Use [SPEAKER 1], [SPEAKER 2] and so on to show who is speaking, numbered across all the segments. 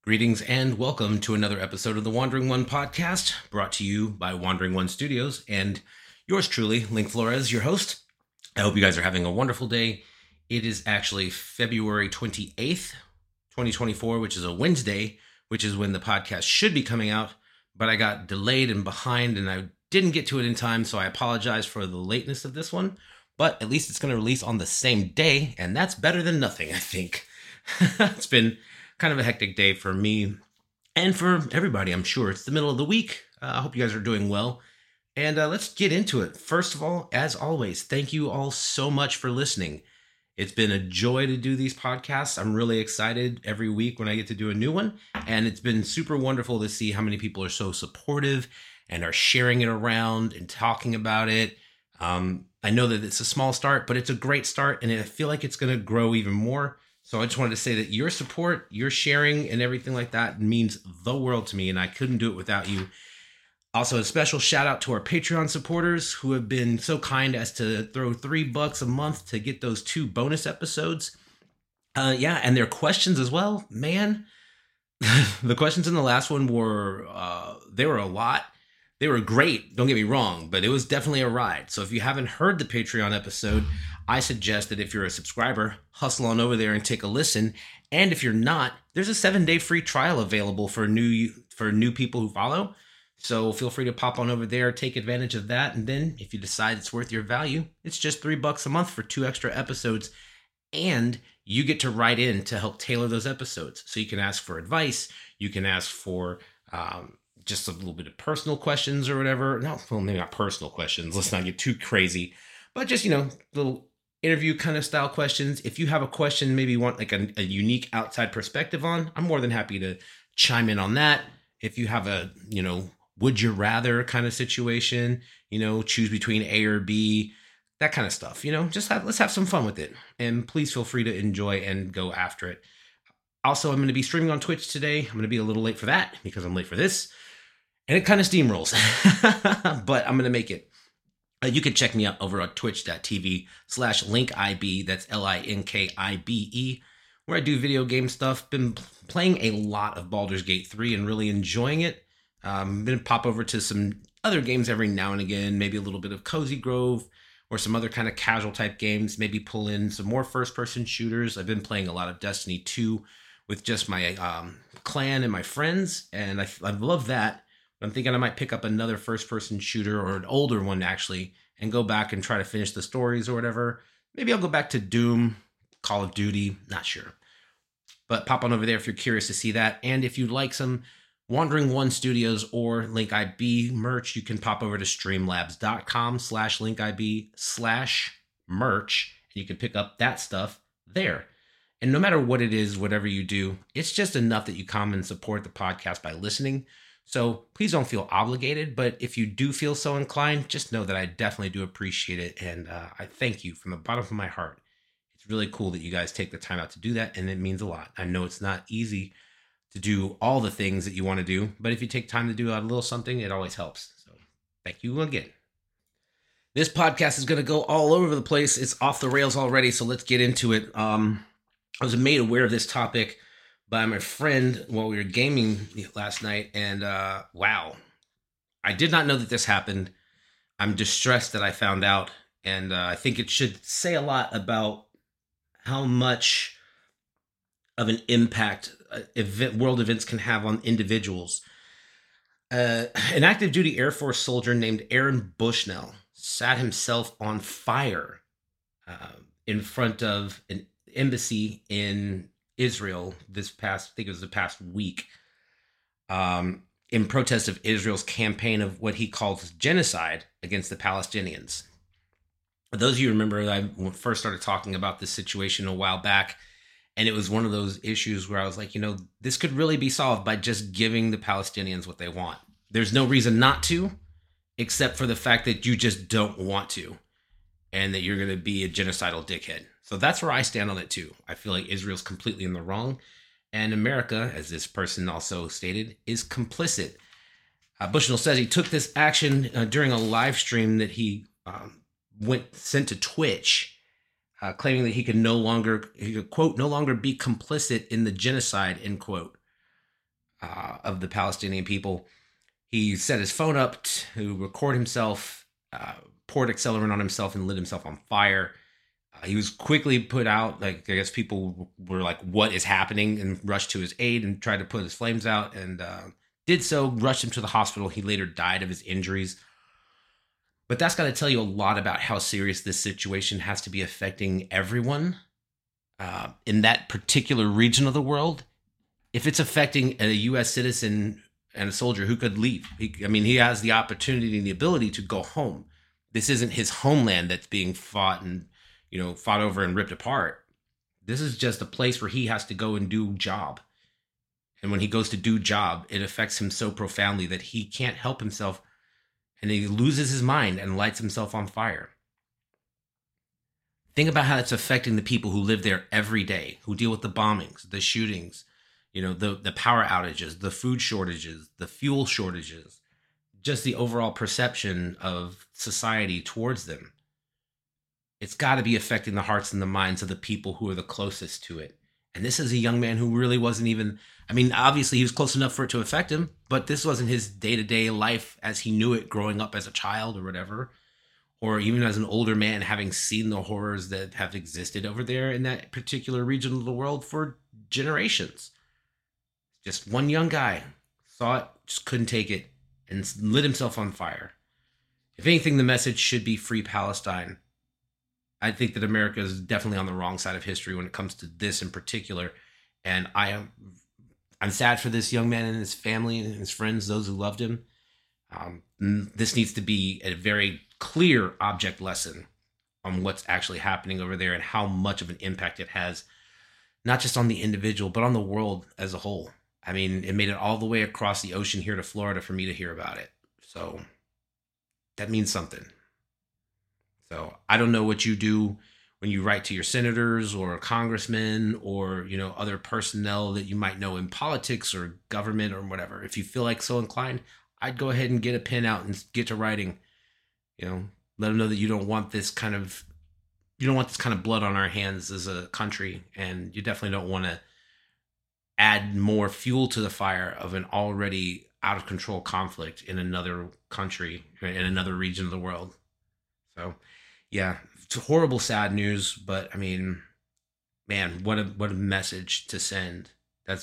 [SPEAKER 1] Greetings and welcome to another episode of the Wandering One podcast, brought to you by Wandering One Studios and yours truly, Link Flores, your host. I hope you guys are having a wonderful day. It is actually February 28th, 2024, which is a Wednesday, which is when the podcast should be coming out, but I got delayed and behind and I didn't get to it in time, so I apologize for the lateness of this one, but at least it's going to release on the same day, and that's better than nothing, I think. It's been kind of a hectic day for me and for everybody, I'm sure. It's the middle of the week. I hope you guys are doing well. And let's get into it. First of all, as always, thank you all so much for listening. It's been a joy to do these podcasts. I'm really excited every week when I get to do a new one. And it's been super wonderful to see how many people are so supportive and are sharing it around and talking about it. I know that it's a small start, but it's a great start. And I feel like it's going to grow even more. So I just wanted to say that your support, your sharing, and everything like that means the world to me, and I couldn't do it without you. Also, a special shout out to our Patreon supporters who have been so kind as to throw $3 a month to get those 2 bonus episodes. And their questions as well. Man, the questions in the last one were, they were a lot. They were great, don't get me wrong, but it was definitely a ride. So if you haven't heard the Patreon episode, I suggest that if you're a subscriber, hustle on over there and take a listen. And if you're not, there's a 7-day free trial available for new people who follow. So feel free to pop on over there, take advantage of that. And then if you decide it's worth your value, it's just $3 a month for 2 extra episodes. And you get to write in to help tailor those episodes. So you can ask for advice. You can ask for just a little bit of personal questions or whatever. No, well, maybe not personal questions. Let's not get too crazy. But just, little interview kind of style questions. If you have a question, maybe you want like a unique outside perspective on, I'm more than happy to chime in on that. If you have a, would you rather kind of situation, choose between A or B, that kind of stuff, let's have some fun with it. And please feel free to enjoy and go after it. Also, I'm going to be streaming on Twitch today. I'm going to be a little late for that because I'm late for this. And it kind of steamrolls, but I'm going to make it. You can check me out over on twitch.tv/linkib. That's LINKIBE, where I do video game stuff. Been playing a lot of Baldur's Gate 3 and really enjoying it. Been pop over to some other games every now and again, maybe a little bit of Cozy Grove or some other kind of casual type games, maybe pull in some more first-person shooters. I've been playing a lot of Destiny 2 with just my clan and my friends, and I love that. I'm thinking I might pick up another first-person shooter or an older one, actually, and go back and try to finish the stories or whatever. Maybe I'll go back to Doom, Call of Duty, not sure. But pop on over there if you're curious to see that. And if you'd like some Wandering One Studios or LinkIB merch, you can pop over to streamlabs.com/linkib/merch, and you can pick up that stuff there. And no matter what it is, whatever you do, it's just enough that you come and support the podcast by listening. So please don't feel obligated, but if you do feel so inclined, just know that I definitely do appreciate it. And I thank you from the bottom of my heart. It's really cool that you guys take the time out to do that, and it means a lot. I know it's not easy to do all the things that you want to do, but if you take time to do a little something, it always helps. So thank you again. This podcast is going to go all over the place. It's off the rails already, so let's get into it. I was made aware of this topic by my friend while we were gaming last night, and wow, I did not know that this happened. I'm distressed that I found out, and I think it should say a lot about how much of an impact world events can have on individuals. An active duty Air Force soldier named Aaron Bushnell sat himself on fire in front of an embassy in Israel I think it was the past week, in protest of Israel's campaign of what he calls genocide against the Palestinians. For those of you who remember, I first started talking about this situation a while back, and it was one of those issues where I was like, this could really be solved by just giving the Palestinians what they want. There's no reason not to, except for the fact that you just don't want to, and that you're going to be a genocidal dickhead. So that's where I stand on it too. I feel like Israel's completely in the wrong, and America, as this person also stated, is complicit. Bushnell says he took this action during a live stream that he sent to Twitch, claiming that he could, quote, no longer be complicit in the genocide, end quote. of the Palestinian people. He set his phone up to record himself, poured accelerant on himself, and lit himself on fire. He was quickly put out. Like, I guess people were like, "What is happening?" and rushed to his aid and tried to put his flames out, and did so. Rushed him to the hospital. He later died of his injuries. But that's got to tell you a lot about how serious this situation has to be affecting everyone in that particular region of the world. If it's affecting a U.S. citizen and a soldier who could leave, he has the opportunity and the ability to go home. This isn't his homeland that's being fought over and ripped apart. This is just a place where he has to go and do job. And when he goes to do job, it affects him so profoundly that he can't help himself, and he loses his mind and lights himself on fire. Think about how it's affecting the people who live there every day, who deal with the bombings, the shootings, the power outages, the food shortages, the fuel shortages, just the overall perception of society towards them. It's got to be affecting the hearts and the minds of the people who are the closest to it. And this is a young man who really wasn't even, obviously he was close enough for it to affect him, but this wasn't his day-to-day life as he knew it growing up as a child or whatever, or even as an older man having seen the horrors that have existed over there in that particular region of the world for generations. Just one young guy saw it, just couldn't take it, and lit himself on fire. If anything, the message should be free Palestine. I think that America is definitely on the wrong side of history when it comes to this in particular. And I'm sad for this young man and his family and his friends, those who loved him. This needs to be a very clear object lesson on what's actually happening over there and how much of an impact it has, not just on the individual, but on the world as a whole. It made it all the way across the ocean here to Florida for me to hear about it. So that means something. So I don't know what you do when you write to your senators or congressmen or, other personnel that you might know in politics or government or whatever. If you feel like so inclined, I'd go ahead and get a pen out and get to writing. Let them know that you don't want this kind of blood on our hands as a country, and you definitely don't want to add more fuel to the fire of an already out of control conflict in another country, in another region of the world. So, yeah, it's horrible, sad news, but man, what a message to send.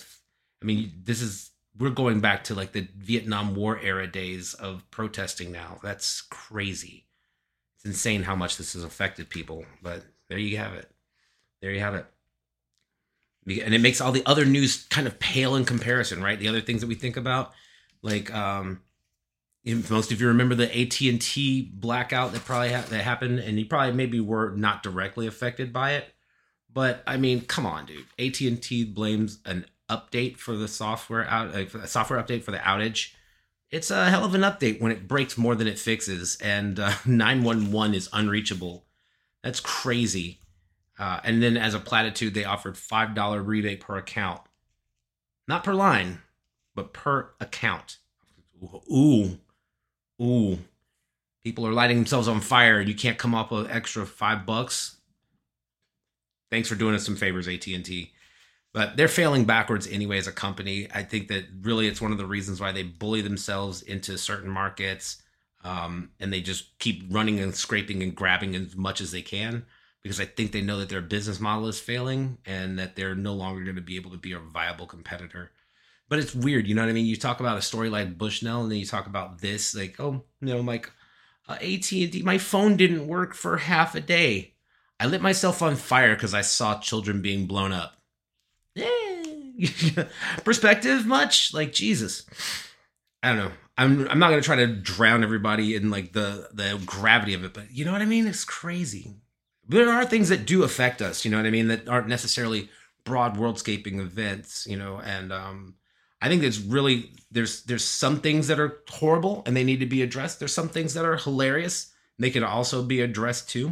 [SPEAKER 1] We're going back to like the Vietnam War era days of protesting now. That's crazy. It's insane how much this has affected people, but there you have it. There you have it. And it makes all the other news kind of pale in comparison, right? The other things that we think about, like, most of you remember the AT&T blackout that that happened, and you probably maybe were not directly affected by it. But come on, dude. AT&T blames an update for the software a software update for the outage. It's a hell of an update when it breaks more than it fixes, and 911 is unreachable. That's crazy. And then as a platitude, they offered $5 rebate per account, not per line, but per account. Ooh. People are lighting themselves on fire, and you can't come up with extra $5. Thanks for doing us some favors, AT&T. But they're failing backwards anyway as a company. I think that really it's one of the reasons why they bully themselves into certain markets, and they just keep running and scraping and grabbing as much as they can, because I think they know that their business model is failing and that they're no longer going to be able to be a viable competitor. But it's weird, you know what I mean? You talk about a story like Bushnell, and then you talk about this, like, AT&T, my phone didn't work for half a day. I lit myself on fire because I saw children being blown up. Perspective much? Like, Jesus. I don't know. I'm not going to try to drown everybody in like the gravity of it, but you know what I mean? It's crazy. There are things that do affect us, you know what I mean, that aren't necessarily broad worldscaping events, and I think there's some things that are horrible and they need to be addressed. There's some things that are hilarious. They can also be addressed too.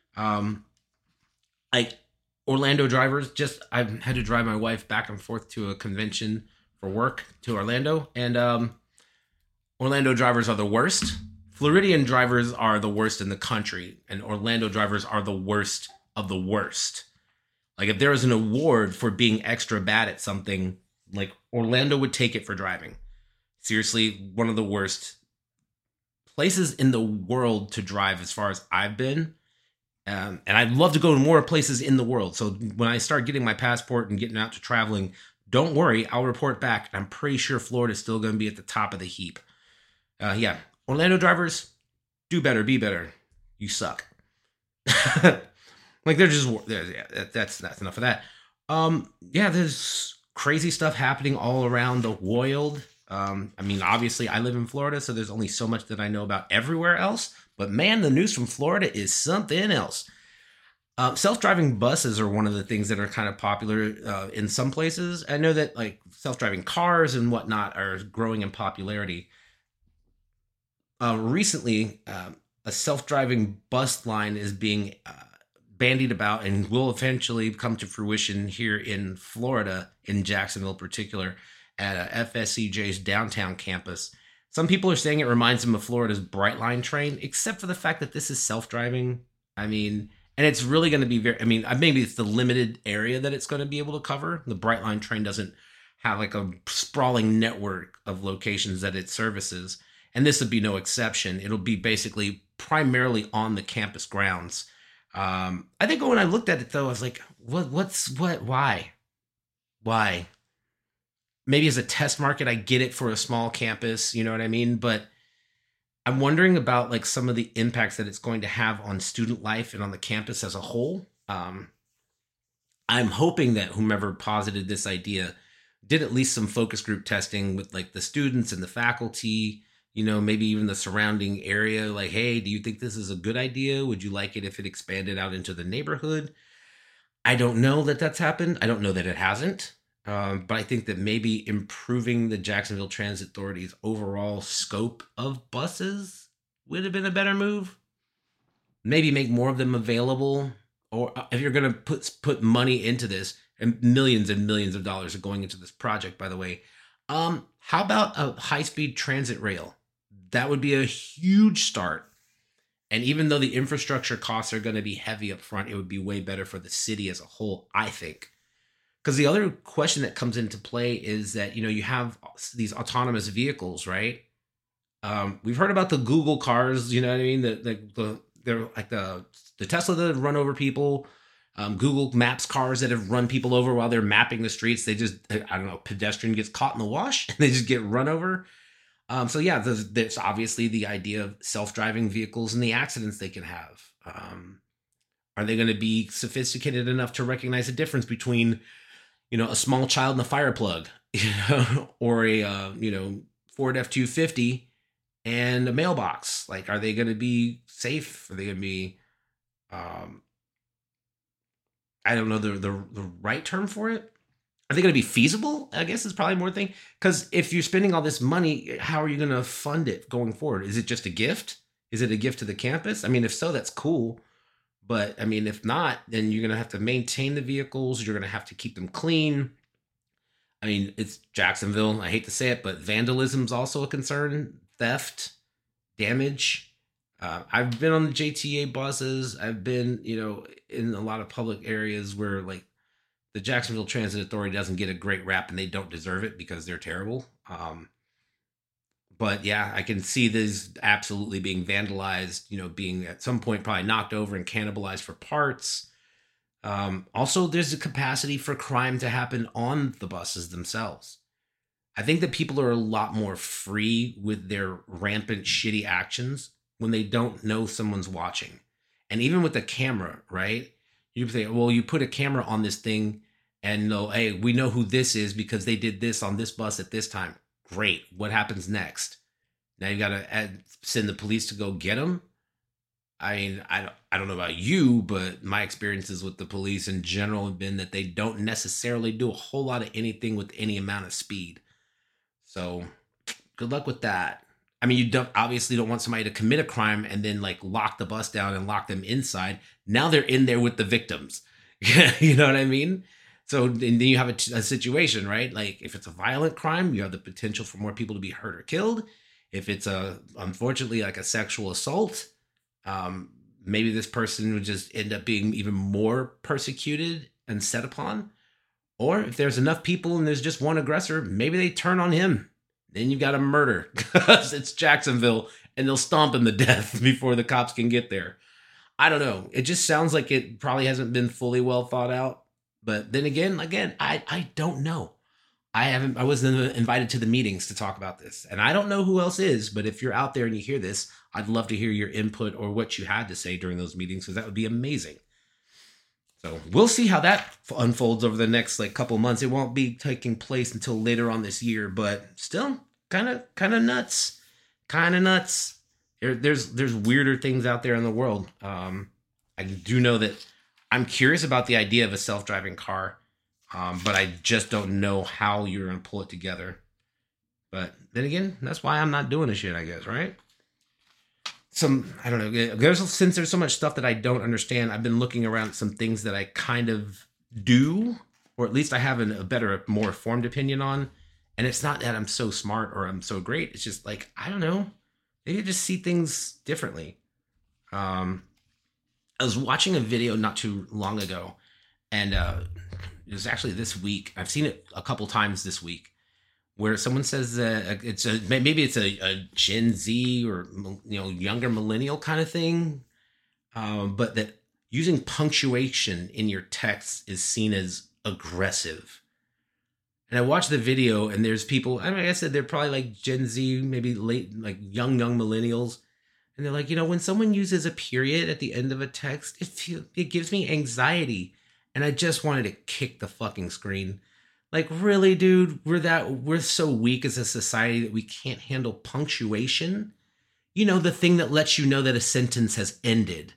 [SPEAKER 1] Like Orlando drivers, I've had to drive my wife back and forth to a convention for work to Orlando, and Orlando drivers are the worst. Floridian drivers are the worst in the country, and Orlando drivers are the worst of the worst. Like, if there was an award for being extra bad at something, Like Orlando would take it for driving. Seriously, one of the worst places in the world to drive as far as I've been. And I'd love to go to more places in the world. So when I start getting my passport and getting out to traveling, don't worry, I'll report back. I'm pretty sure Florida's still going to be at the top of the heap. Yeah, Orlando drivers, do better, be better. You suck. Like they're just yeah. That's enough of that. Yeah, there's crazy stuff happening all around the world. I mean, obviously, I live in Florida, so there's only so much that I know about everywhere else. But man, the news from Florida is something else. Self-driving buses are one of the things that are kind of popular in some places. I know that like self-driving cars and whatnot are growing in popularity. Recently, a self-driving bus line is being bandied about and will eventually come to fruition here in Florida, in Jacksonville in particular, at FSCJ's downtown campus. Some people are saying it reminds them of Florida's Brightline train, except for the fact that this is self-driving. I mean, and it's really going to be very, I mean, maybe it's the limited area that it's going to be able to cover. The Brightline train doesn't have like a sprawling network of locations that it services. And this would be no exception. It'll be basically primarily on the campus grounds. I think when I looked at it though, I was like, why? Maybe as a test market, I get it for a small campus, you know what I mean? But I'm wondering about like some of the impacts that it's going to have on student life and on the campus as a whole. I'm hoping that whomever posited this idea did at least some focus group testing with like the students and the faculty, you know, maybe even the surrounding area. Like, hey, do you think this is a good idea? Would you like it if it expanded out into the neighborhood? I don't know that that's happened. I don't know that it hasn't. But I think that maybe improving the Jacksonville Transit Authority's overall scope of buses would have been a better move. Maybe make more of them available. Or if you're going to put money into this, and millions of dollars are going into this project, by the way, how about a high-speed transit rail? That would be a huge start. And even though the infrastructure costs are going to be heavy up front, it would be way better for the city as a whole, I think. Because the other question that comes into play is that, you know, you have these autonomous vehicles, right? We've heard about the Google cars, you know what I mean? They're like the Tesla that run over people, Google Maps cars that have run people over while they're mapping the streets. They just, I don't know, pedestrian gets caught in the wash and they just get run over. So yeah, there's obviously the idea of self-driving vehicles and the accidents they can have. Are they going to be sophisticated enough to recognize the difference between, you know, a small child in a fire plug, you know, or a, you know, Ford F-250 and a mailbox? Like, are they going to be safe? Are they going to be, I don't know the right term for it. Are they going to be feasible? I guess is probably more thing. Because if you're spending all this money, how are you going to fund it going forward? Is it just a gift? Is it a gift to the campus? I mean, if so, that's cool. But I mean, if not, then you're going to have to maintain the vehicles. You're going to have to keep them clean. I mean, it's Jacksonville. I hate to say it, but vandalism's also a concern. Theft, damage. I've been on the JTA buses. I've been, you know, in a lot of public areas where like the Jacksonville Transit Authority doesn't get a great rap and they don't deserve it because they're terrible. But yeah, I can see this absolutely being vandalized, you know, being at some point probably knocked over and cannibalized for parts. Also, there's a capacity for crime to happen on the buses themselves. I think that people are a lot more free with their rampant shitty actions when they don't know someone's watching. And even with the camera, right? You say, well, you put a camera on this thing and know, hey, we know who this is because they did this on this bus at this time. Great. What happens next? Now you got to send the police to go get them. I mean, I don't know about you, but my experiences with the police in general have been that they don't necessarily do a whole lot of anything with any amount of speed. So good luck with that. I mean, you obviously don't want somebody to commit a crime and then like lock the bus down and lock them inside. Now they're in there with the victims. You know what I mean? So then you have a situation, right? Like if it's a violent crime, you have the potential for more people to be hurt or killed. If it's unfortunately like a sexual assault, maybe this person would just end up being even more persecuted and set upon. Or if there's enough people and there's just one aggressor, maybe they turn on him. Then you got a murder because it's Jacksonville and they'll stomp him to death before the cops can get there. I don't know. It just sounds like it probably hasn't been fully well thought out. But then again, I don't know. I wasn't invited to the meetings to talk about this. And I don't know who else is, but if you're out there and you hear this, I'd love to hear your input or what you had to say during those meetings, because that would be amazing. So we'll see how that unfolds over the next couple months. It won't be taking place until later on this year, but still kind of nuts. There's weirder things out there in the world. I do know that I'm curious about the idea of a self-driving car, but I just don't know how you're going to pull it together. But then again, that's why I'm not doing this shit, I guess, right? I don't know. Since there's so much stuff that I don't understand, I've been looking around at some things that I kind of do, or at least I have a better, more informed opinion on. And it's not that I'm so smart or I'm so great. It's just I don't know. Maybe I just see things differently. I was watching a video not too long ago, and it was actually this week. I've seen it a couple times this week, where someone says maybe it's a Gen Z or younger millennial kind of thing, but that using punctuation in your text is seen as aggressive. And I watched the video, and there's people. I mean, like I said, they're probably Gen Z, maybe late, young millennials, and they're like, when someone uses a period at the end of a text, it gives me anxiety, and I just wanted to kick the fucking screen. Really, dude, we're so weak as a society that we can't handle punctuation. The thing that lets you know that a sentence has ended.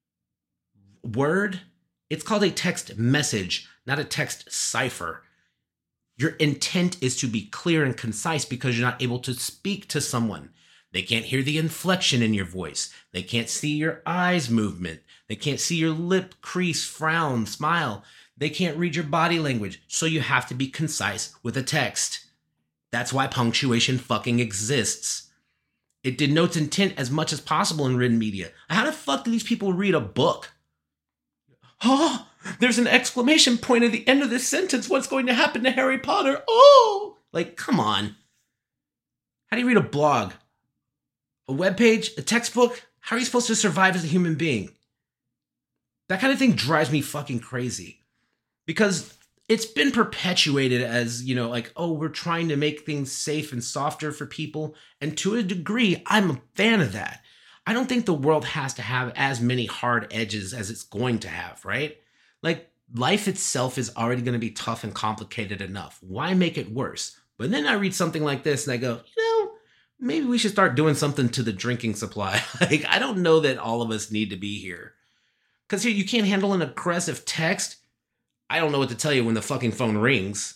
[SPEAKER 1] Word, it's called a text message, not a text cipher. Your intent is to be clear and concise because you're not able to speak to someone. They can't hear the inflection in your voice. They can't see your eyes movement. They can't see your lip crease, frown, smile. They can't read your body language, so you have to be concise with a text. That's why punctuation fucking exists. It denotes intent as much as possible in written media. How the fuck do these people read a book? Oh, there's an exclamation point at the end of this sentence. What's going to happen to Harry Potter? Oh! Come on. How do you read a blog? A webpage? A textbook? How are you supposed to survive as a human being? That kind of thing drives me fucking crazy. Because it's been perpetuated as, we're trying to make things safe and softer for people. And to a degree, I'm a fan of that. I don't think the world has to have as many hard edges as it's going to have, right? Life itself is already going to be tough and complicated enough. Why make it worse? But then I read something like this and I go, maybe we should start doing something to the drinking supply. I don't know that all of us need to be here. Because here, you can't handle an aggressive text. I don't know what to tell you when the fucking phone rings.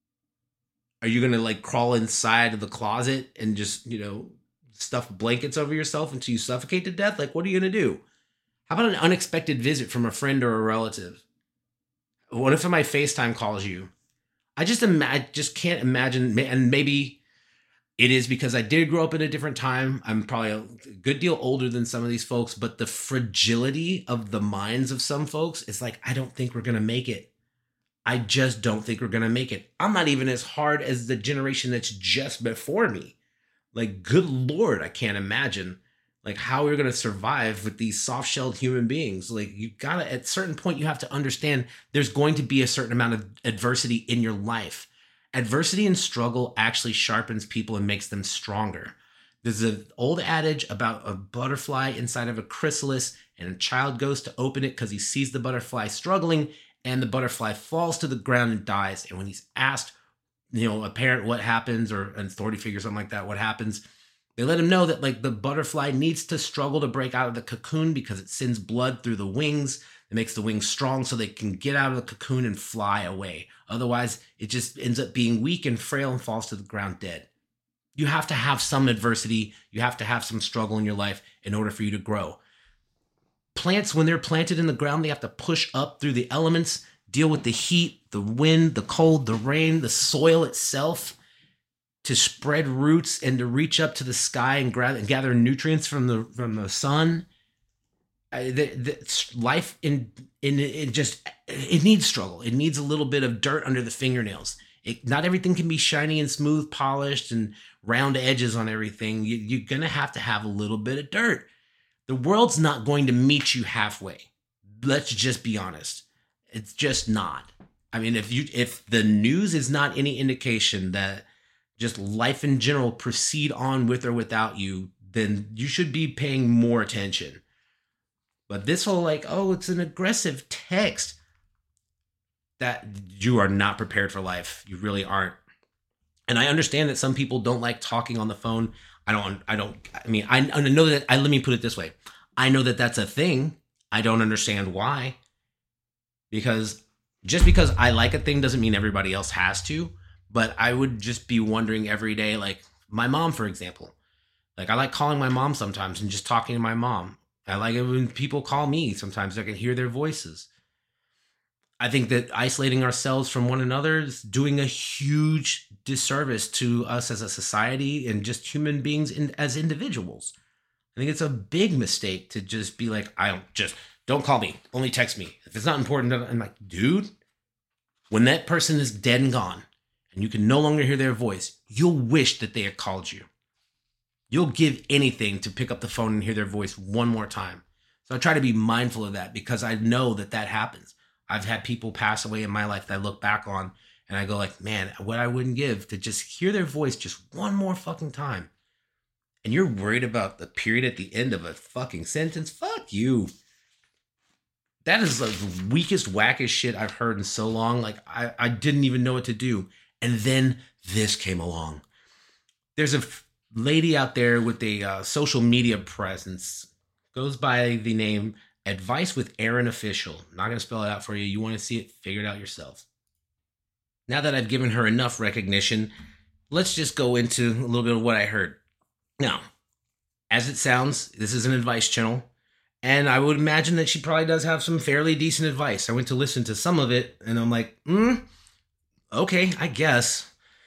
[SPEAKER 1] Are you going to crawl inside of the closet and just, stuff blankets over yourself until you suffocate to death? What are you going to do? How about an unexpected visit from a friend or a relative? What if my FaceTime calls you? I just can't imagine, and maybe it is because I did grow up in a different time. I'm probably a good deal older than some of these folks, but the fragility of the minds of some folks is I don't think we're going to make it. I just don't think we're going to make it. I'm not even as hard as the generation that's just before me. Good Lord, I can't imagine how we're going to survive with these soft-shelled human beings. You gotta, at a certain point, you have to understand there's going to be a certain amount of adversity in your life. Adversity and struggle actually sharpens people and makes them stronger. There's an old adage about a butterfly inside of a chrysalis, and a child goes to open it because he sees the butterfly struggling, and the butterfly falls to the ground and dies. And when he's asked, a parent what happens, or an authority figure, something like that, what happens, they let him know that the butterfly needs to struggle to break out of the cocoon because it sends blood through the wings. It makes the wings strong so they can get out of the cocoon and fly away. Otherwise, it just ends up being weak and frail and falls to the ground dead. You have to have some adversity. You have to have some struggle in your life in order for you to grow. Plants, when they're planted in the ground, they have to push up through the elements, deal with the heat, the wind, the cold, the rain, the soil itself, to spread roots and to reach up to the sky and gather nutrients from the sun. Life in it just it needs struggle. It needs a little bit of dirt under the fingernails. Not everything can be shiny and smooth, polished, and round edges on everything. You're gonna have to have a little bit of dirt. The world's not going to meet you halfway. Let's just be honest. It's just not. I mean, if the news is not any indication that just life in general proceed on with or without you, then you should be paying more attention. But this whole like, oh, it's an aggressive text, that you are not prepared for life. You really aren't. And I understand that some people don't like talking on the phone. I know that, let me put it this way. I know that that's a thing. I don't understand why. Because just because I like a thing doesn't mean everybody else has to. But I would just be wondering every day, like my mom, for example. Like I like calling my mom sometimes and just talking to my mom. I like it when people call me. Sometimes I can hear their voices. I think that isolating ourselves from one another is doing a huge disservice to us as a society and just human beings as individuals. I think it's a big mistake to just be like, don't call me, only text me. If it's not important, I'm like, dude, when that person is dead and gone and you can no longer hear their voice, you'll wish that they had called you. You'll give anything to pick up the phone and hear their voice one more time. So I try to be mindful of that because I know that happens. I've had people pass away in my life that I look back on and I go like, man, what I wouldn't give to just hear their voice just one more fucking time. And you're worried about the period at the end of a fucking sentence? Fuck you. That is the weakest, wackest shit I've heard in so long. Like I didn't even know what to do. And then this came along. There's a lady out there with a social media presence, goes by the name Advice with Erin Official. I'm not going to spell it out for you. You want to see it, figure it out yourself. Now that I've given her enough recognition, let's just go into a little bit of what I heard. Now, as it sounds, this is an advice channel, and I would imagine that she probably does have some fairly decent advice. I went to listen to some of it, and I'm like, okay, I guess.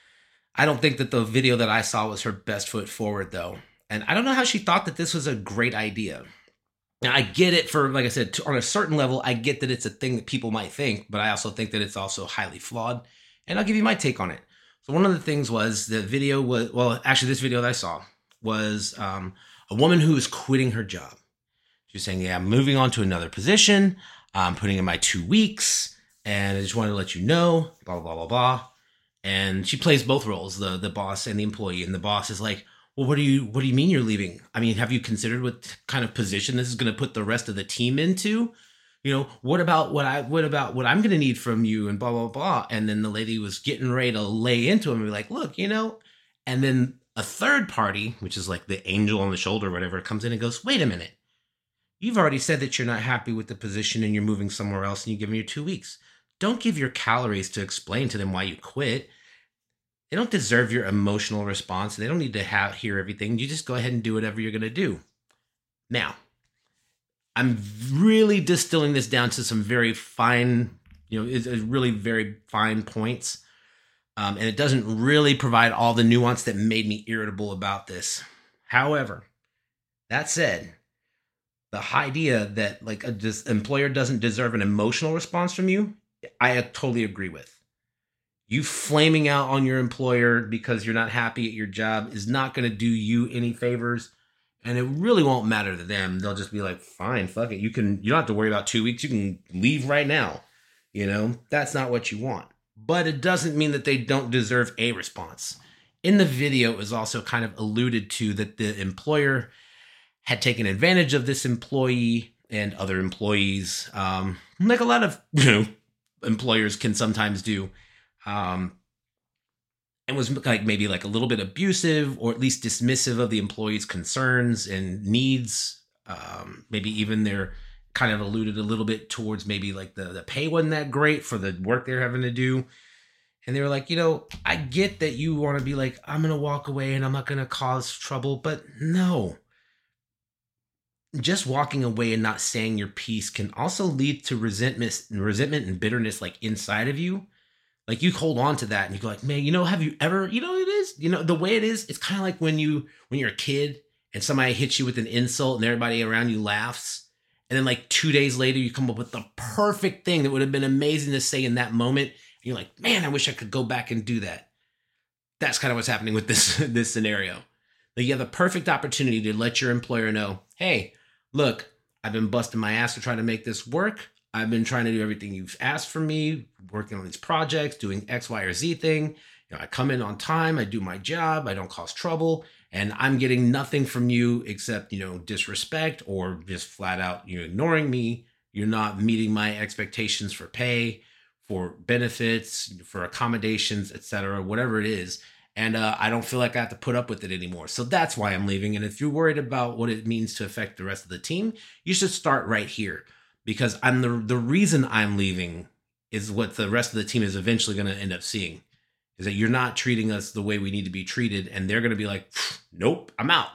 [SPEAKER 1] I don't think that the video that I saw was her best foot forward, though. And I don't know how she thought that this was a great idea. Now, I get it for, like I said, on a certain level, I get that it's a thing that people might think, but I also think that it's also highly flawed. And I'll give you my take on it. So one of the things was the video was, well, actually this video that I saw was a woman who was quitting her job. She was saying, yeah, I'm moving on to another position. I'm putting in my 2 weeks and I just wanted to let you know, blah, blah, blah, blah. And she plays both roles, the boss and the employee. And the boss is like, well, what do you mean you're leaving? I mean, have you considered what kind of position this is going to put the rest of the team into? You know, what about what I'm going to need from you and blah, blah, blah. And then the lady was getting ready to lay into him and be like, look, and then a third party, which is like the angel on the shoulder or whatever, comes in and goes, wait a minute. You've already said that you're not happy with the position and you're moving somewhere else and you give them your 2 weeks. Don't give your calories to explain to them why you quit. They don't deserve your emotional response. They don't need to hear everything. You just go ahead and do whatever you're going to do. Now, I'm really distilling this down to some very fine, it's really very fine points. And it doesn't really provide all the nuance that made me irritable about this. However, that said, the idea that like this employer doesn't deserve an emotional response from you, I totally agree with. You flaming out on your employer because you're not happy at your job is not going to do you any favors. And it really won't matter to them. They'll just be like, fine, fuck it. You don't have to worry about 2 weeks. You can leave right now. That's not what you want. But it doesn't mean that they don't deserve a response. In the video, it was also kind of alluded to that the employer had taken advantage of this employee and other employees, like a lot of employers can sometimes do. And was like maybe like a little bit abusive or at least dismissive of the employee's concerns and needs. Maybe even they're kind of alluded a little bit towards maybe like the pay wasn't that great for the work they're having to do. And they were like, I get that you want to be like, I'm going to walk away and I'm not going to cause trouble, but no. Just walking away and not saying your piece can also lead to resentment and bitterness like inside of you. Like you hold on to that and you go like, man, have you ever, it is, the way it is, it's kind of like when you're a kid and somebody hits you with an insult and everybody around you laughs And then like 2 days later, you come up with the perfect thing that would have been amazing to say in that moment. And you're like, man, I wish I could go back and do that. That's kind of what's happening with this scenario. Like you have the perfect opportunity to let your employer know, hey, look, I've been busting my ass to try to make this work. I've been trying to do everything you've asked from me, working on these projects, doing X, Y, or Z thing. I come in on time, I do my job, I don't cause trouble, and I'm getting nothing from you except, disrespect or just flat out, ignoring me. You're not meeting my expectations for pay, for benefits, for accommodations, etc., whatever it is. And I don't feel like I have to put up with it anymore. So that's why I'm leaving. And if you're worried about what it means to affect the rest of the team, you should start right here. Because the reason I'm leaving is what the rest of the team is eventually going to end up seeing. Is that you're not treating us the way we need to be treated. And they're going to be like, nope, I'm out.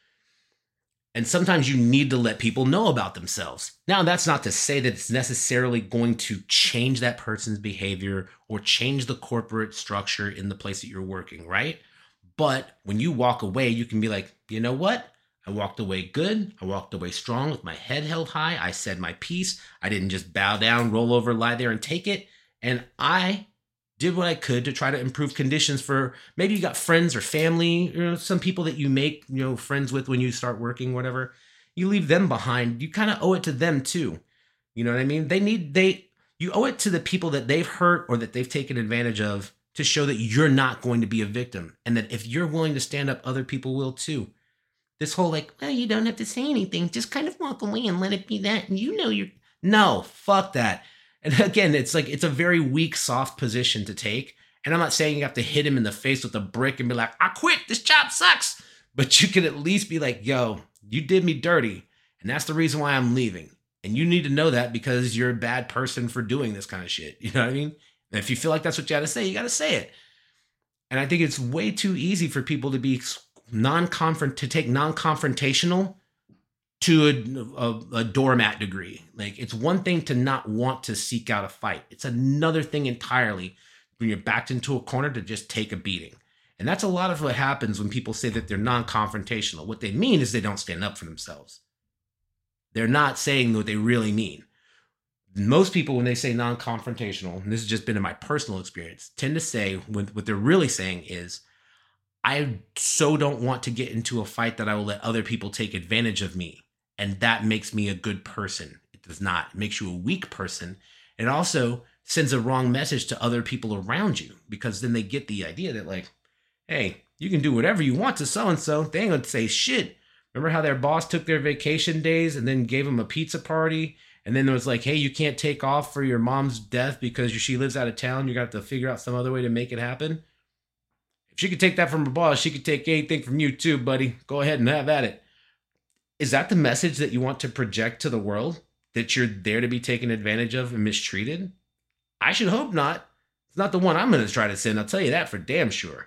[SPEAKER 1] And sometimes you need to let people know about themselves. Now, that's not to say that it's necessarily going to change that person's behavior or change the corporate structure in the place that you're working, right? But when you walk away, you can be like, you know what? I walked away good. I walked away strong with my head held high. I said my piece. I didn't just bow down, roll over, lie there and take it. And I did what I could to try to improve conditions for maybe you got friends or family, some people that you make, friends with when you start working, whatever. You leave them behind. You kind of owe it to them too. You know what I mean? You owe it to the people that they've hurt or that they've taken advantage of to show that you're not going to be a victim. And that if you're willing to stand up, other people will too. This whole well, you don't have to say anything. Just kind of walk away and let it be that. And no, fuck that. And again, it's a very weak, soft position to take. And I'm not saying you have to hit him in the face with a brick and be like, I quit, this job sucks. But you can at least be like, yo, you did me dirty. And that's the reason why I'm leaving. And you need to know that because you're a bad person for doing this kind of shit. You know what I mean? And if you feel like that's what you got to say, you got to say it. And I think it's way too easy for people to be take non-confrontational to a doormat degree. Like it's one thing to not want to seek out a fight. It's another thing entirely when you're backed into a corner to just take a beating. And that's a lot of what happens when people say that they're non-confrontational. What they mean is they don't stand up for themselves. They're not saying what they really mean. Most people, when they say non-confrontational, and this has just been in my personal experience, tend to say what they're really saying is, I so don't want to get into a fight that I will let other people take advantage of me. And that makes me a good person. It does not. It makes you a weak person. It also sends a wrong message to other people around you because then they get the idea that like, hey, you can do whatever you want to so-and-so. They ain't gonna say shit. Remember how their boss took their vacation days and then gave them a pizza party? And then there was like, hey, you can't take off for your mom's death because she lives out of town. You got to figure out some other way to make it happen. If she could take that from her boss, she could take anything from you too, buddy. Go ahead and have at it. Is that the message that you want to project to the world? That you're there to be taken advantage of and mistreated? I should hope not. It's not the one I'm going to try to send. I'll tell you that for damn sure.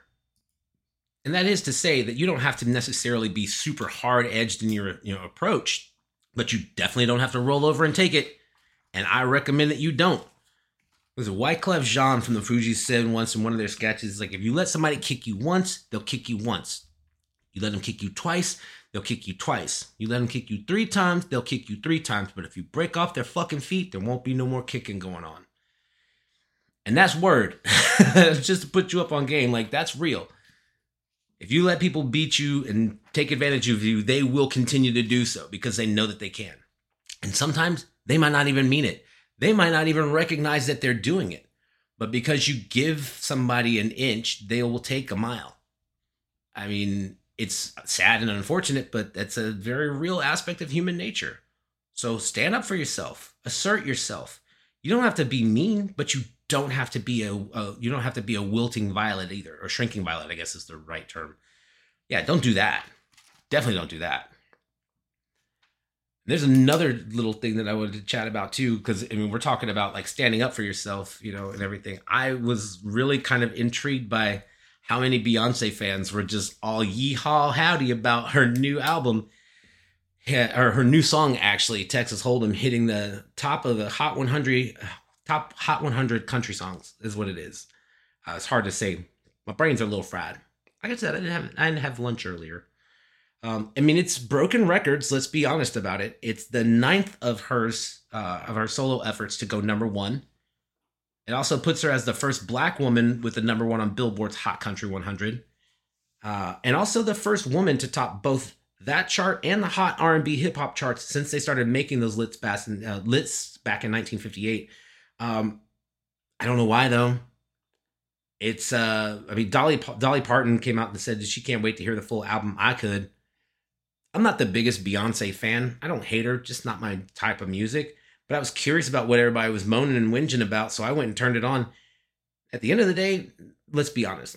[SPEAKER 1] And that is to say that you don't have to necessarily be super hard-edged in your approach, but you definitely don't have to roll over and take it. And I recommend that you don't. There's a Wyclef Jean from the Fugees said once in one of their sketches, like if you let somebody kick you once, they'll kick you once. You let them kick you twice, they'll kick you twice. You let them kick you 3 times, they'll kick you 3 times. But if you break off their fucking feet, there won't be no more kicking going on. And that's word. Just to put you up on game, like that's real. If you let people beat you and take advantage of you, they will continue to do so because they know that they can. And sometimes they might not even mean it. They might not even recognize that they're doing it. But because you give somebody an inch, they will take a mile. I mean, it's sad and unfortunate, but that's a very real aspect of human nature. So stand up for yourself. Assert yourself. You don't have to be mean, but you don't have to be a wilting violet either, or shrinking violet, I guess is the right term. Yeah, don't do that. Definitely don't do that. There's another little thing that I wanted to chat about too, because I mean we're talking about like standing up for yourself, and everything. I was really kind of intrigued by how many Beyonce fans were just all yeehaw howdy about her new album, or her new song actually, Texas Hold'em, hitting the top of the Hot 100 country songs is what it is. It's hard to say. My brains are a little fried. Like I said, I didn't have lunch earlier. I mean, it's broken records. Let's be honest about it. It's the ninth of her solo efforts to go number one. It also puts her as the first Black woman with the number one on Billboard's Hot Country 100, and also the first woman to top both that chart and the Hot R&B Hip Hop charts since they started making those lists back in 1958. I don't know why though. It's I mean, Dolly Parton came out and said that she can't wait to hear the full album. I could. I'm not the biggest Beyonce fan. I don't hate her, just not my type of music. But I was curious about what everybody was moaning and whinging about, so I went and turned it on. At the end of the day, let's be honest.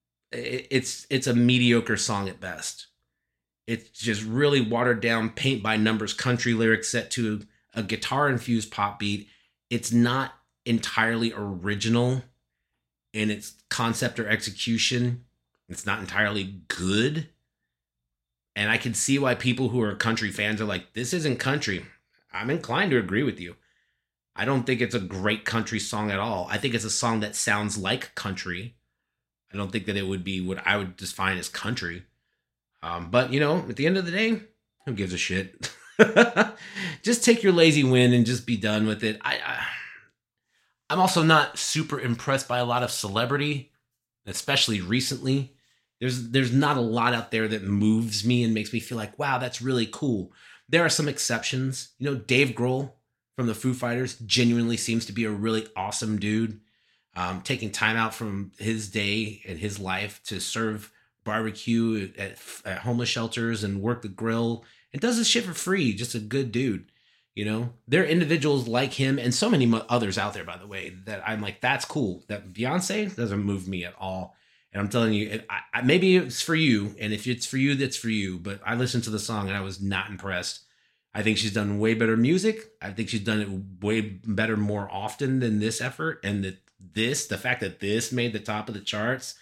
[SPEAKER 1] It's a mediocre song at best. It's just really watered down, paint by numbers country lyrics set to a guitar infused pop beat. It's not entirely original in its concept or execution. It's not entirely good. And I can see why people who are country fans are like, this isn't country. I'm inclined to agree with you. I don't think it's a great country song at all. I think it's a song that sounds like country. I don't think that it would be what I would define as country. But, you know, at the end of the day, who gives a shit? Just take your lazy win and just be done with it. I'm also not super impressed by a lot of celebrity, especially recently. There's not a lot out there that moves me and makes me feel like, wow, that's really cool. There are some exceptions. You know, Dave Grohl from the Foo Fighters genuinely seems to be a really awesome dude. Taking time out from his day and his life to serve barbecue at homeless shelters and work the grill and does this shit for free. Just a good dude. You know, there are individuals like him and so many others out there, by the way, that I'm like, that's cool. That Beyonce doesn't move me at all. And I'm telling you, maybe it's for you. And if it's for you, that's for you. But I listened to the song and I was not impressed. I think she's done way better music. I think she's done it way better more often than this effort. And the fact that this made the top of the charts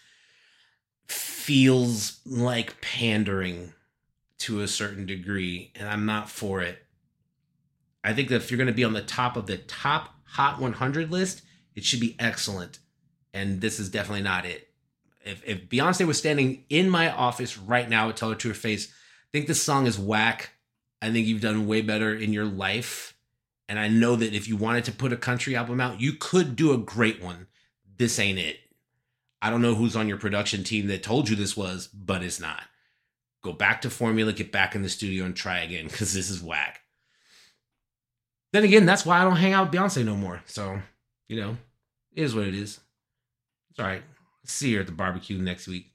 [SPEAKER 1] feels like pandering to a certain degree. And I'm not for it. I think that if you're going to be on the top of the top Hot 100 list, it should be excellent. And this is definitely not it. If Beyonce was standing in my office right now, I would tell her to her face, I think this song is whack. I think you've done way better in your life. And I know that if you wanted to put a country album out, you could do a great one. This ain't it. I don't know who's on your production team that told you this was, but it's not. Go back to formula, get back in the studio and try again, because this is whack. Then again, that's why I don't hang out with Beyonce no more. So, you know, it is what it is. It's all right. See her at the barbecue next week.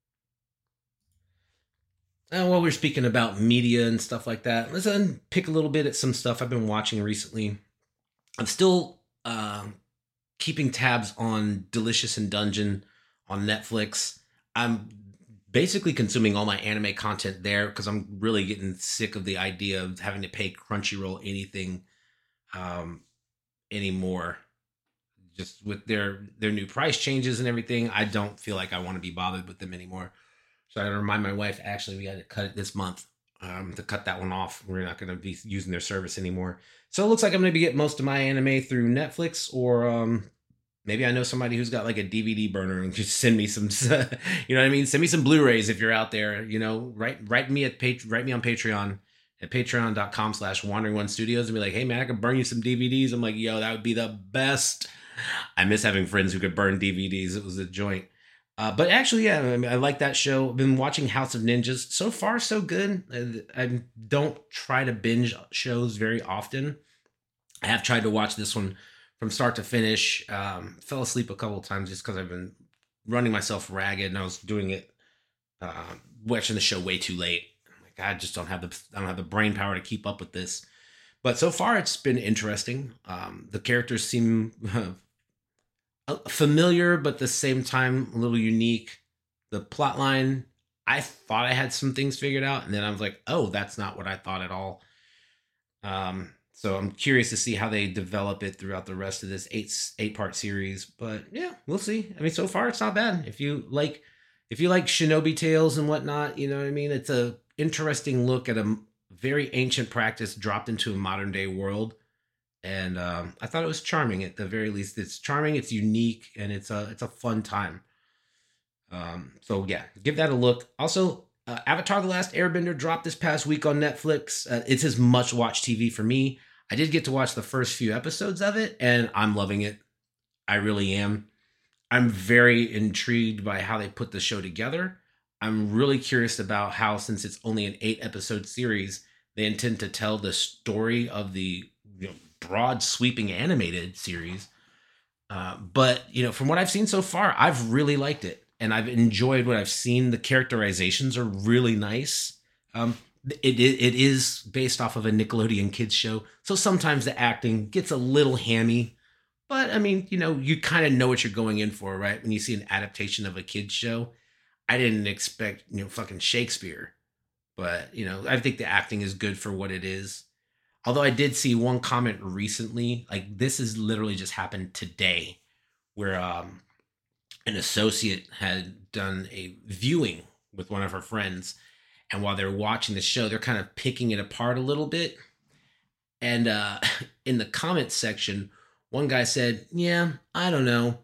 [SPEAKER 1] And while we're speaking about media and stuff like that, let's pick a little bit at some stuff I've been watching recently. I'm still keeping tabs on Delicious in Dungeon on Netflix. I'm basically consuming all my anime content there because I'm really getting sick of the idea of having to pay Crunchyroll anything anymore. Just with their new price changes and everything, I don't feel like I want to be bothered with them anymore. So I remind my wife, actually, we got to cut it this month to cut that one off. We're not going to be using their service anymore. So it looks like I'm going to be getting most of my anime through Netflix, or maybe I know somebody who's got like a DVD burner and just send me some, you know what I mean? Send me some Blu-rays if you're out there, you know, write me on Patreon at patreon.com/Wandering One Studios and be like, hey man, I could burn you some DVDs. I'm like, yo, that would be the best. I miss having friends who could burn DVDs. It was a joint. But actually, yeah, I mean, I like that show. I've been watching House of Ninjas. So far, so good. I don't try to binge shows very often. I have tried to watch this one from start to finish. Fell asleep a couple of times just because I've been running myself ragged, and I was doing it, watching the show way too late. Like, I just don't have the brain power to keep up with this. But so far, it's been interesting. The characters seem familiar, but at the same time a little unique. The plot line, I thought I had some things figured out, and then I was like, oh, that's not what I thought at all. So I'm curious to see how they develop it throughout the rest of this eight-part series. But yeah, we'll see. I mean, so far it's not bad. If you like shinobi tales and whatnot, you know what I mean? It's a interesting look at a very ancient practice dropped into a modern day world. And I thought it was charming. At the very least, it's charming, it's unique, and it's a fun time. So yeah, give that a look. Also, Avatar: The Last Airbender dropped this past week on Netflix. It's as much watch TV for me. I did get to watch the first few episodes of it, and I'm loving it. I really am. I'm very intrigued by how they put the show together. I'm really curious about how, since it's only an 8 episode series, they intend to tell the story of the broad sweeping animated series. But from what I've seen so far, I've really liked it, and I've enjoyed what I've seen. The characterizations are really nice. It is based off of a Nickelodeon kids show, so sometimes the acting gets a little hammy. But I mean, you kind of know what you're going in for, right? When you see an adaptation of a kids show, I didn't expect fucking Shakespeare, but I think the acting is good for what it is. Although I did see one comment recently, like this has literally just happened today, where an associate had done a viewing with one of her friends, and while they're watching the show, they're kind of picking it apart a little bit. And in the comments section, one guy said, "Yeah, I don't know,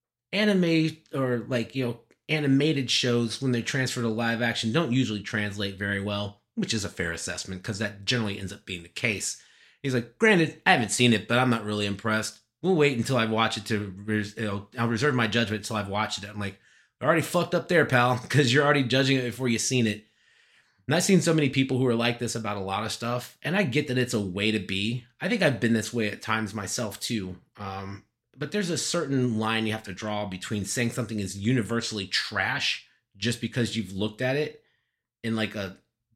[SPEAKER 1] anime or animated shows when they transfer to live action don't usually translate very well," which is a fair assessment because that generally ends up being the case. He's like, "Granted, I haven't seen it, but I'm not really impressed. We'll wait until I watch it I'll reserve my judgment until I've watched it." I'm like, already fucked up there, pal, because you're already judging it before you've seen it. And I've seen so many people who are like this about a lot of stuff, and I get that it's a way to be. I think I've been this way at times myself too. But there's a certain line you have to draw between saying something is universally trash just because you've looked at it in like a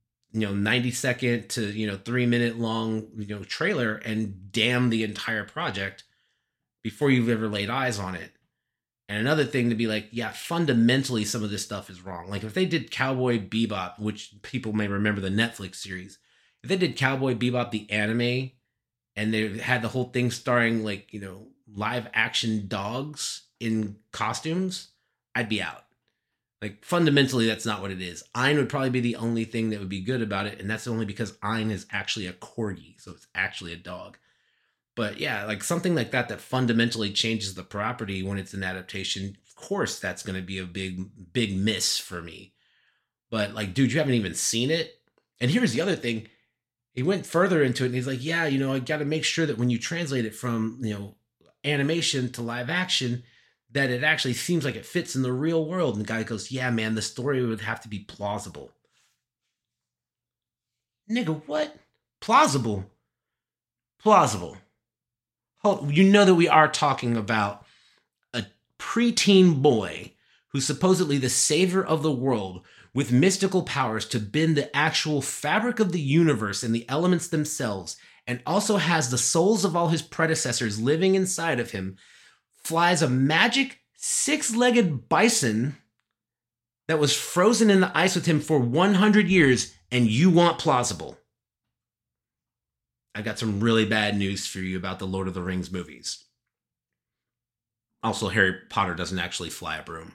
[SPEAKER 1] 90-second to 3-minute long trailer and damn the entire project before you've ever laid eyes on it. And another thing to be like, yeah, fundamentally some of this stuff is wrong. Like if they did Cowboy Bebop, which people may remember the Netflix series, if they did Cowboy Bebop the anime and they had the whole thing starring live action dogs in costumes, I'd be out. Like fundamentally, that's not what it is. Ein would probably be the only thing that would be good about it, and that's only because Ein is actually a corgi, so it's actually a dog. But yeah, like something like that fundamentally changes the property when it's an adaptation. Of course, that's going to be a big miss for me. But like, dude, you haven't even seen it. And here's the other thing: he went further into it, and he's like, "Yeah, I got to make sure that when you translate it from animation to live action, that it actually seems like it fits in the real world." And the guy goes, "Yeah, man, the story would have to be plausible." Nigga, what? Plausible? Plausible. You know that we are talking about a preteen boy who's supposedly the savior of the world with mystical powers to bend the actual fabric of the universe and the elements themselves, and also has the souls of all his predecessors living inside of him, flies a magic 6-legged bison that was frozen in the ice with him for 100 years, and you want plausible. I've got some really bad news for you about the Lord of the Rings movies. Also, Harry Potter doesn't actually fly a broom.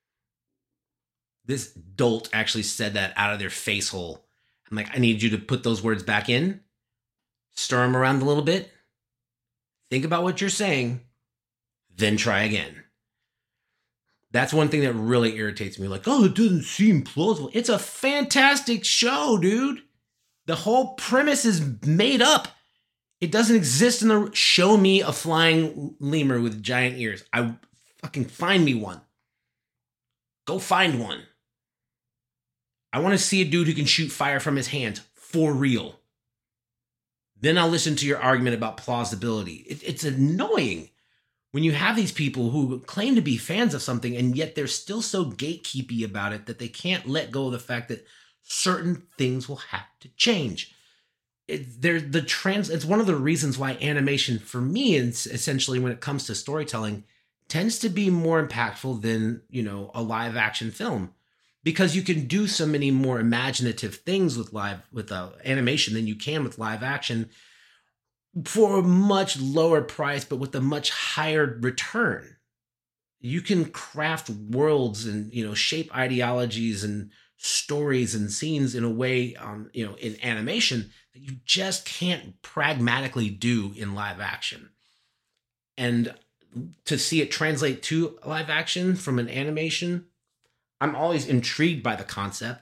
[SPEAKER 1] This dolt actually said that out of their face hole. I'm like, I need you to put those words back in, stir them around a little bit, think about what you're saying, then try again. That's one thing that really irritates me. Like, oh, it doesn't seem plausible. It's a fantastic show, dude. The whole premise is made up. It doesn't exist in the... Show me a flying lemur with giant ears. Fucking find me one. Go find one. I want to see a dude who can shoot fire from his hands for real. Then I'll listen to your argument about plausibility. It's annoying when you have these people who claim to be fans of something and yet they're still so gatekeepy about it that they can't let go of the fact that certain things will have to change. It's one of the reasons why animation, for me, essentially when it comes to storytelling, tends to be more impactful than a live action film, because you can do so many more imaginative things with animation than you can with live action for a much lower price, but with a much higher return. You can craft worlds and shape ideologies and stories and scenes in a way in animation that you just can't pragmatically do in live action. And to see it translate to live action from an animation, I'm always intrigued by the concept.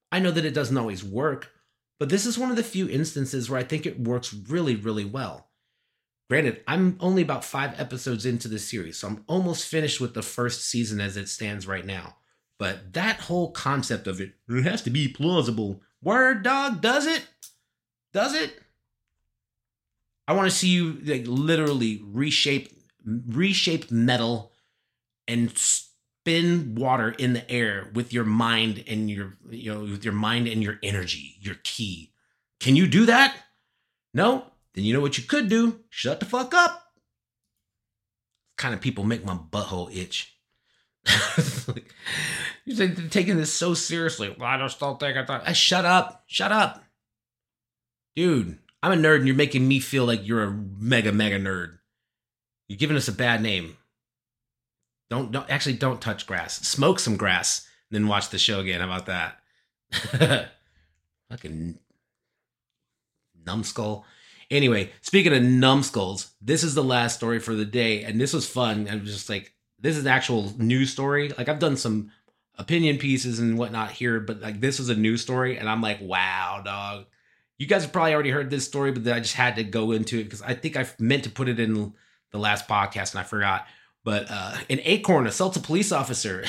[SPEAKER 1] I know that it doesn't always work, but this is one of the few instances where I think it works really, really well. Granted, I'm only about 5 episodes into the series, so I'm almost finished with the first season as it stands right now. But that whole concept of it has to be plausible. Word, dog, does it? Does it? I want to see you like literally reshape metal and spin water in the air with your mind and with your mind and your energy, your ki. Can you do that? No? Then you know what you could do? Shut the fuck up. Kind of people make my butthole itch. You're taking this so seriously. Well, I just don't think I thought. Shut up. Shut up. Dude, I'm a nerd and you're making me feel like you're a mega nerd. You're giving us a bad name. Don't touch grass. Smoke some grass, then watch the show again. How about that? Fucking numbskull. Anyway, speaking of numbskulls, this is the last story for the day, and this was fun. I'm just like, this is an actual news story. Like, I've done some opinion pieces and whatnot here, but like, this was a news story, and I'm like, wow, dog. You guys have probably already heard this story, but I just had to go into it because I think I meant to put it in the last podcast and I forgot. But an Acorn assaults a police officer.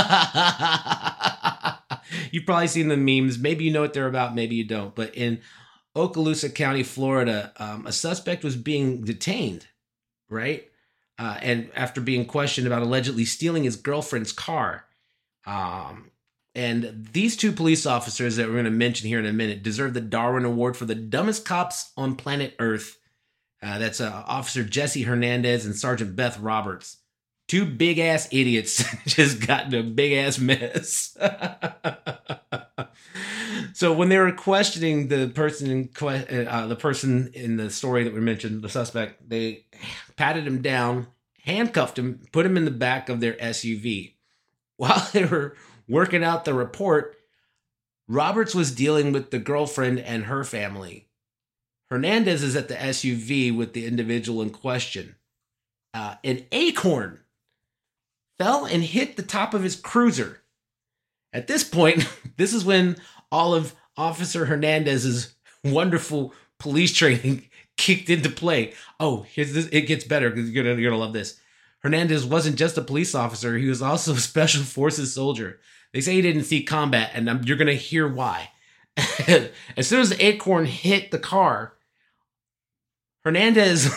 [SPEAKER 1] You've probably seen the memes. Maybe you know what they're about, maybe you don't. But in Okaloosa County, Florida, a suspect was being detained, right? And after being questioned about allegedly stealing his girlfriend's car. And these two police officers that we're going to mention here in a minute deserve the Darwin Award for the dumbest cops on planet Earth. That's Officer Jesse Hernandez and Sergeant Beth Roberts. Two big-ass idiots just got in a big-ass mess. So when they were questioning the person in the story that we mentioned, the suspect, they patted him down, handcuffed him, put him in the back of their SUV. While they were working out the report, Roberts was dealing with the girlfriend and her family. Hernandez is at the SUV with the individual in question. An Acorn fell and hit the top of his cruiser. At this point, this is when all of Officer Hernandez's wonderful police training kicked into play. Oh, here's this. It gets better because you're gonna love this. Hernandez wasn't just a police officer. He was also a special forces soldier. They say he didn't see combat, and you're going to hear why. As soon as the Acorn hit the car, Hernandez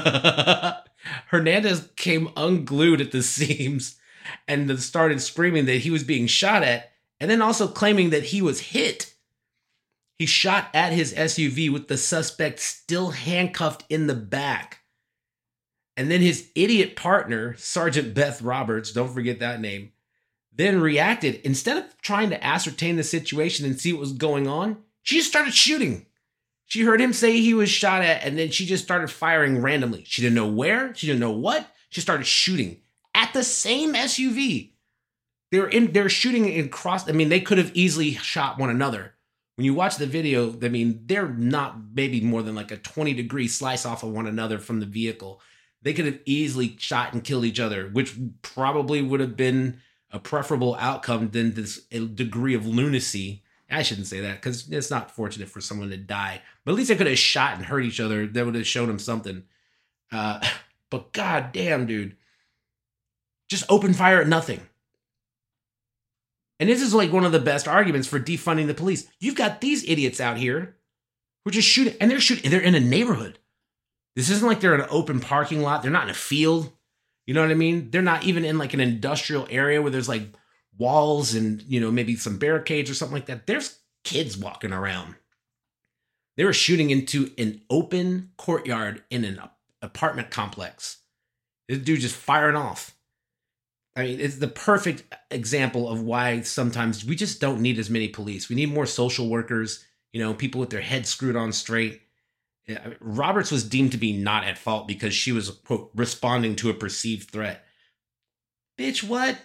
[SPEAKER 1] came unglued at the seams and then started screaming that he was being shot at, and then also claiming that he was hit. He shot at his SUV with the suspect still handcuffed in the back. And then his idiot partner, Sergeant Beth Roberts, don't forget that name, then reacted. Instead of trying to ascertain the situation and see what was going on, she just started shooting. She heard him say he was shot at, and then she just started firing randomly. She didn't know where. She didn't know what. She started shooting at the same SUV. They're shooting across. I mean, they could have easily shot one another. When you watch the video, I mean, they're not maybe more than like a 20-degree slice off of one another from the vehicle. They could have easily shot and killed each other, which probably would have been a preferable outcome than this degree of lunacy. I shouldn't say that because it's not fortunate for someone to die. But at least they could have shot and hurt each other. That would have shown them something. But goddamn, dude. Just open fire at nothing. And this is like one of the best arguments for defunding the police. You've got these idiots out here who are just shooting. And they're in a neighborhood. This isn't like they're in an open parking lot. They're not in a field. You know what I mean? They're not even in like an industrial area where there's like walls and, you know, maybe some barricades or something like that. There's kids walking around. They were shooting into an open courtyard in an apartment complex. This dude just firing off. I mean, it's the perfect example of why sometimes we just don't need as many police. We need more social workers, you know, people with their heads screwed on straight. Roberts was deemed to be not at fault because she was, quote, responding to a perceived threat. Bitch, what?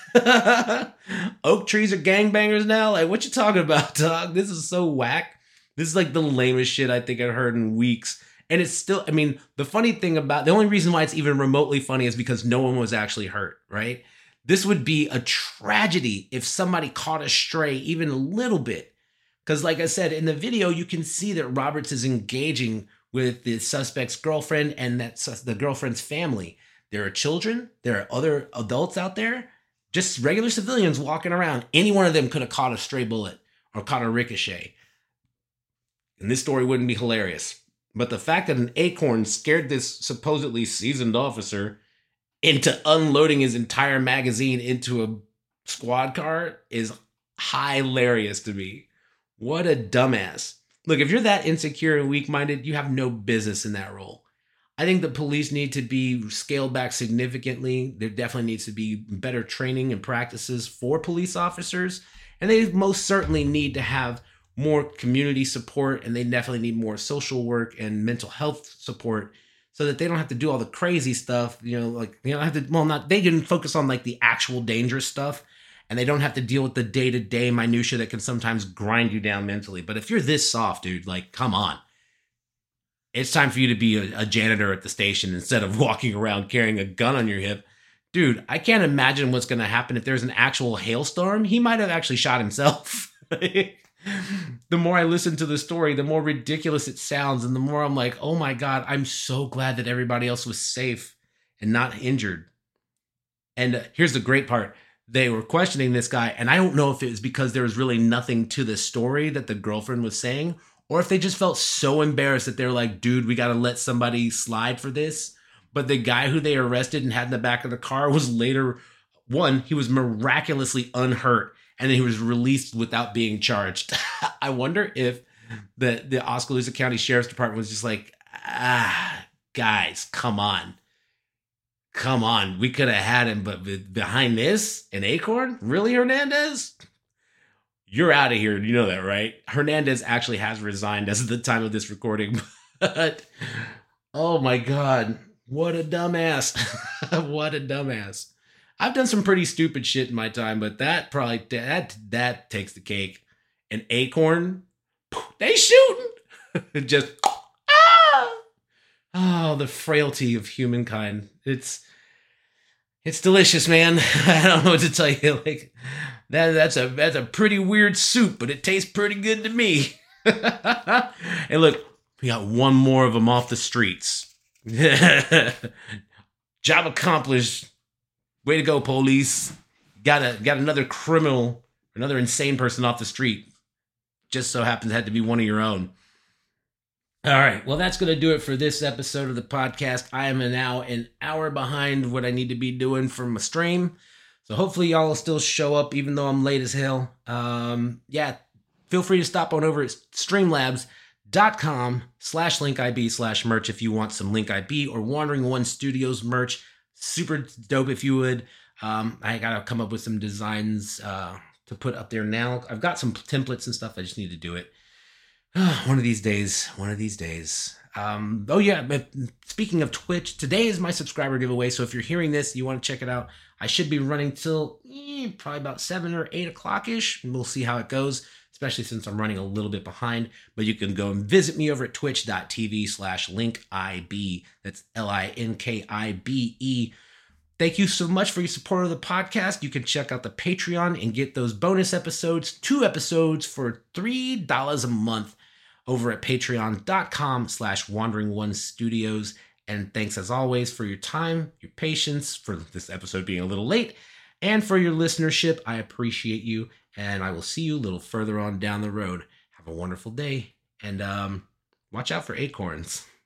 [SPEAKER 1] Oak trees are gangbangers now? Like, what you talking about, dog? This is so whack. This is like the lamest shit I think I've heard in weeks. And it's still, I mean, the funny thing about, the only reason why it's even remotely funny is because no one was actually hurt, right? This would be a tragedy if somebody caught a stray even a little bit. Because like I said, in the video, you can see that Roberts is engaging with the suspect's girlfriend and the girlfriend's family. There are children. There are other adults out there. Just regular civilians walking around. Any one of them could have caught a stray bullet or caught a ricochet. And this story wouldn't be hilarious. But the fact that an acorn scared this supposedly seasoned officer into unloading his entire magazine into a squad car is hilarious to me. What a dumbass. Look, if you're that insecure and weak-minded, you have no business in that role. I think the police need to be scaled back significantly. There definitely needs to be better training and practices for police officers. And they most certainly need to have more community support, and they definitely need more social work and mental health support so that they don't have to do all the crazy stuff, they can focus on like the actual dangerous stuff, and they don't have to deal with the day-to-day minutia that can sometimes grind you down mentally. But if you're this soft, dude, like, come on. It's time for you to be a janitor at the station instead of walking around carrying a gun on your hip. Dude, I can't imagine what's going to happen if there's an actual hailstorm. He might have actually shot himself. The more I listen to the story, the more ridiculous it sounds. And the more I'm like, oh my God, I'm so glad that everybody else was safe and not injured. And here's the great part. They were questioning this guy. And I don't know if it was because there was really nothing to the story that the girlfriend was saying, or if they just felt so embarrassed that they're like, dude, we got to let somebody slide for this. But the guy who they arrested and had in the back of the car was later, he was miraculously unhurt. And then he was released without being charged. I wonder if the Oskaloosa County Sheriff's Department was just like, guys, come on. Come on. We could have had him, but behind this, an acorn? Really, Hernandez? You're out of here. You know that, right? Hernandez actually has resigned as of the time of this recording. But, oh my God. What a dumbass. What a dumbass. I've done some pretty stupid shit in my time, but that takes the cake. An acorn, they shooting. Just, oh, the frailty of humankind. It's delicious, man. I don't know what to tell you. Like that's a pretty weird soup, but it tastes pretty good to me. Hey, look, we got one more of them off the streets. Job accomplished. Way to go, police. Got another criminal, another insane person off the street. Just so happens it had to be one of your own. All right. Well, that's going to do it for this episode of the podcast. I am now an hour behind what I need to be doing for my stream. So hopefully y'all will still show up even though I'm late as hell. Feel free to stop on over at streamlabs.com/linkib/merch if you want some Link IB or Wandering One Studios merch. Super dope if you would. I gotta come up with some designs to put up there now. I've got some templates and stuff. I just need to do it. One of these days. But speaking of Twitch, today is my subscriber giveaway. So if you're hearing this, you want to check it out, I should be running till probably about 7 or 8 o'clock-ish. And we'll see how it goes, especially since I'm running a little bit behind. But you can go and visit me over at twitch.tv/linkib. That's LINKIBE. Thank you so much for your support of the podcast. You can check out the Patreon and get those bonus episodes, 2 episodes for $3 a month over at patreon.com/WanderingOneStudios. And thanks as always for your time, your patience, for this episode being a little late, and for your listenership. I appreciate you, and I will see you a little further on down the road. Have a wonderful day, and watch out for acorns.